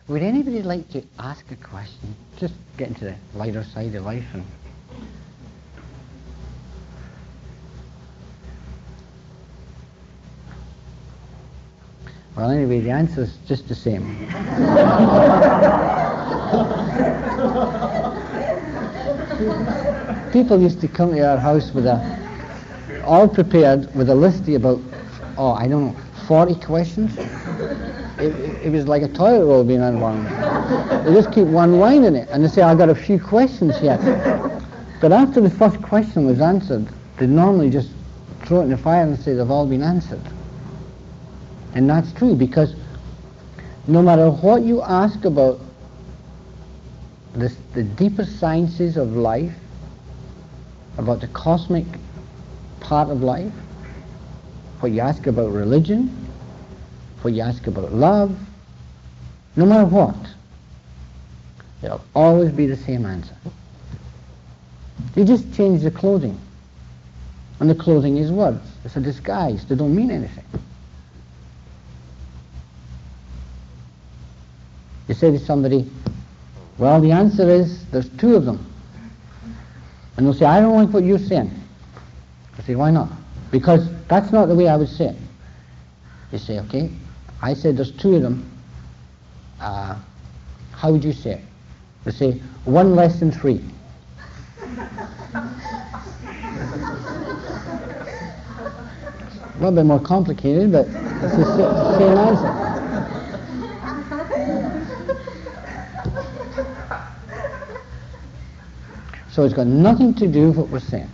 Would anybody like to ask a question? Just get into the lighter side of life. And well, anyway, the answer is just the same. People used to come to our house with all prepared with a listy about, I don't know, 40 questions. It was like a toilet roll being unwound. They just keep one line in it, and they say, I've got a few questions yet. But after the first question was answered, they normally just throw it in the fire and say they've all been answered. And that's true, because no matter what you ask about the deeper sciences of life, about the cosmic part of life, what you ask about religion, what you ask about love, no matter what, it'll always be the same answer. You just change the clothing. And the clothing is words. It's a disguise. They don't mean anything. You say to somebody, well, the answer is there's two of them. And they'll say, I don't like what you're saying. I say, why not? Because that's not the way I would say it. You say, okay, I said there's two of them. How would you say it? They say, 1 less than 3. A little bit more complicated, but it's the same answer. So it's got nothing to do with what we're saying.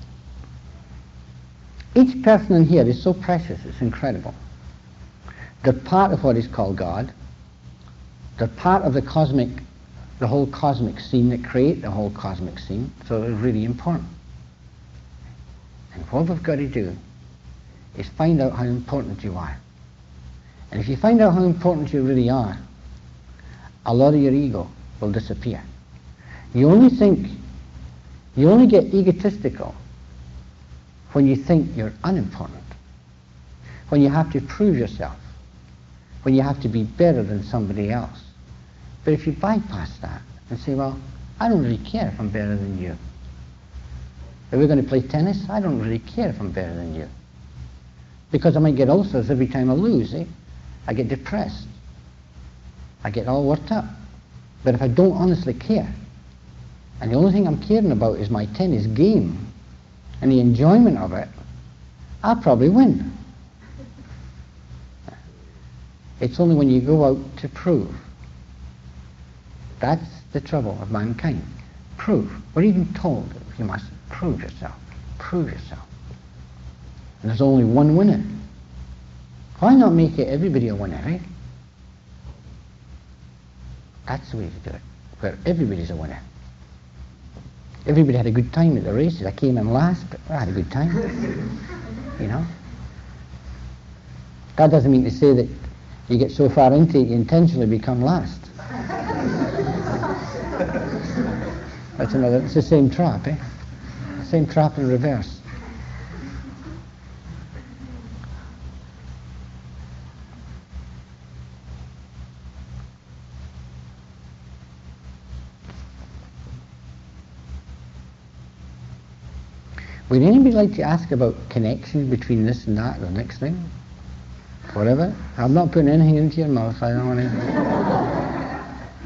Each person in here is so precious, it's incredible. They're part of what is called God. They're part of the whole cosmic scene, that create the whole cosmic scene, so they're really important. And what we've got to do is find out how important you are. And if you find out how important you really are, a lot of your ego will disappear. You only get egotistical when you think you're unimportant, when you have to prove yourself, when you have to be better than somebody else. But if you bypass that and say, well, I don't really care if I'm better than you. If we're going to play tennis, I don't really care if I'm better than you. Because I might get ulcers every time I lose, I get depressed. I get all worked up. But if I don't honestly care, and the only thing I'm caring about is my tennis game and the enjoyment of it, I'll probably win. It's only when you go out to prove. That's the trouble of mankind. Prove. We're even told that you must prove yourself. Prove yourself. And there's only one winner. Why not make it everybody a winner, eh? That's the way to do it, where everybody's a winner. Everybody had a good time at the races. I came in last, but I had a good time. You know? That doesn't mean to say that you get so far into it you intentionally become last. It's the same trap, eh? The same trap in reverse. Would anybody like to ask about connections between this and that, or the next thing? Whatever. I'm not putting anything into your mouth. I don't want to.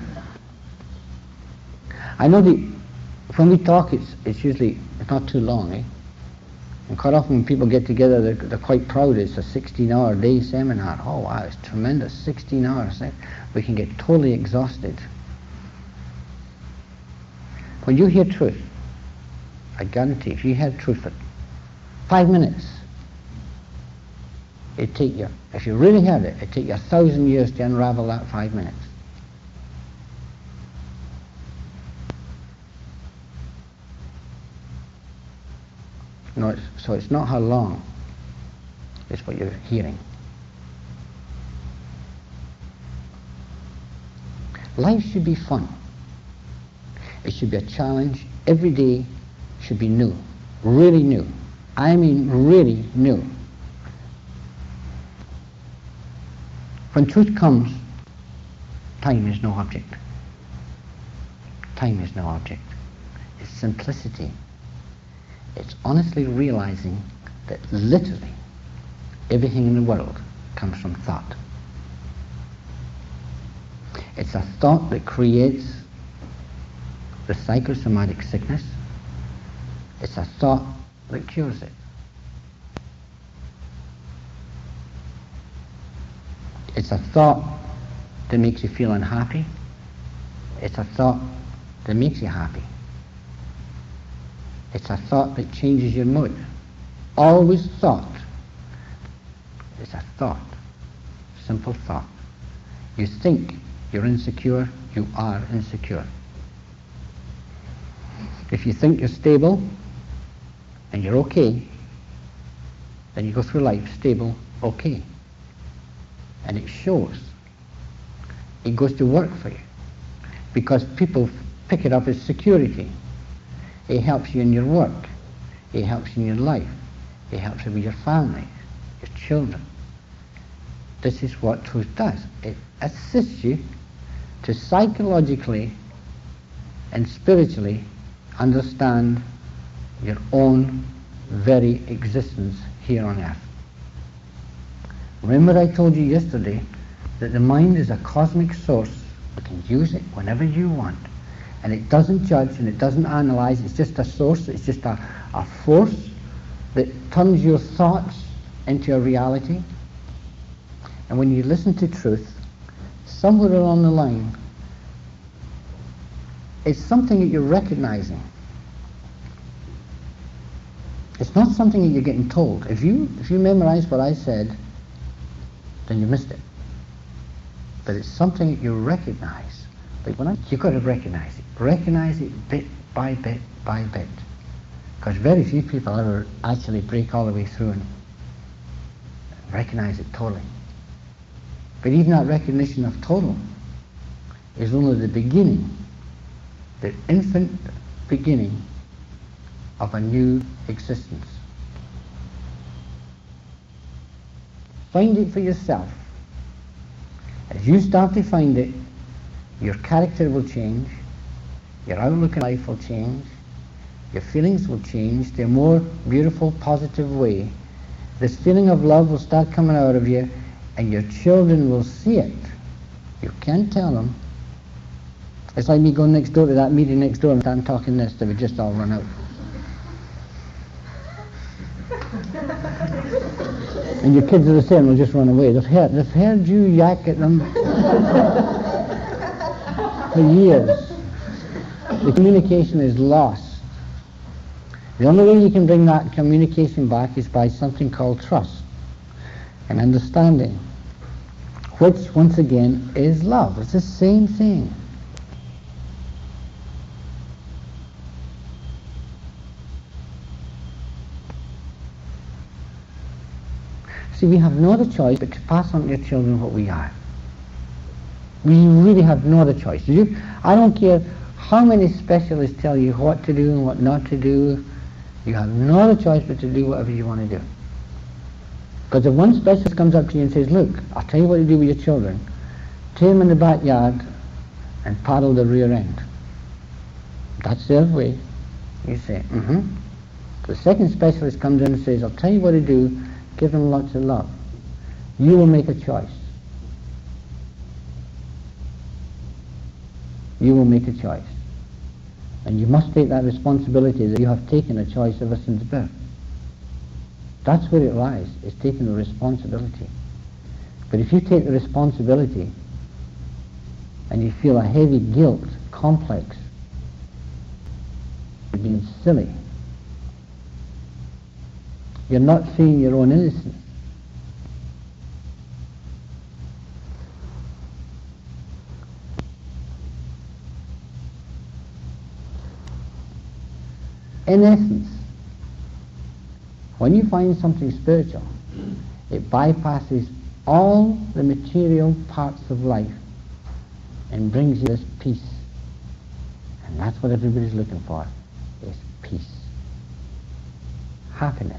I know when we talk, it's usually not too long, eh? And quite often when people get together, they're quite proud. It's a 16-hour day seminar. Oh wow, it's tremendous. 16 hours. Eh? We can get totally exhausted. When you hear truth, I guarantee, if you had truth for 5 minutes, it'd take you, if you really had it, it'd take you 1,000 years to unravel that 5 minutes. No, so it's not how long, it's what you're hearing. Life should be fun. It should be a challenge. Every day should be new, really new. I mean really new. When truth comes, Time is no object. Time is no object. It's simplicity. It's honestly realizing that literally everything in the world comes from thought. It's a thought that creates the psychosomatic sickness. It's a thought that cures it. It's a thought that makes you feel unhappy. It's a thought that makes you happy. It's a thought that changes your mood. Always thought. It's a thought. Simple thought. You think you're insecure, you are insecure. If you think you're stable and you're okay, then you go through life stable, okay. And it shows. It goes to work for you. Because people pick it up as security. It helps you in your work. It helps you in your life. It helps you with your family, your children. This is what truth does. It assists you to psychologically and spiritually understand your own very existence here on earth. Remember I told you yesterday that the mind is a cosmic source. You can use it whenever you want. And it doesn't judge and it doesn't analyze. It's just a source. It's just a force that turns your thoughts into a reality. And when you listen to truth, somewhere along the line, it's something that you're recognizing. It's not something that you're getting told. If you memorize what I said, then you missed it. But it's something that you recognize. Like you've got to recognize it. Recognize it bit by bit by bit. Because very few people ever actually break all the way through and recognize it totally. But even that recognition of total is only the beginning, the infant beginning of a new existence. Find it for yourself. As you start to find it, your character will change, your outlook on life will change, your feelings will change to a more beautiful, positive way. This feeling of love will start coming out of you, and your children will see it. You can't tell them. It's like me going next door to that meeting next door and stand talking this, they would just all run out. And your kids are the same, will just run away. They've heard you yak at them for years. The communication is lost. The only way you can bring that communication back is by something called trust and understanding, which, once again, is love. It's the same thing. See, we have no other choice but to pass on to your children what we are. We really have no other choice. I don't care how many specialists tell you what to do and what not to do. You have no other choice but to do whatever you want to do. Because if one specialist comes up to you and says, look, I'll tell you what to do with your children. Take them in the backyard and paddle the rear end. That's their way. You say, The second specialist comes in and says, I'll tell you what to do. Give them lots of love. You will make a choice. You will make a choice. And you must take that responsibility that you have taken a choice ever since birth. That's where it lies, is taking the responsibility. But if you take the responsibility and you feel a heavy guilt complex, you're being silly. You're not seeing your own innocence. In essence, when you find something spiritual, it bypasses all the material parts of life and brings you this peace. And that's what everybody's looking for, is peace. Happiness.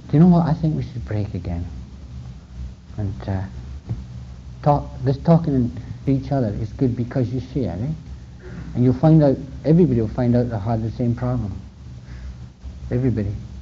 Do you know what? I think we should break again. And this talking to each other is good because you share, eh? And you'll find out, everybody will find out they had the same problem. Everybody.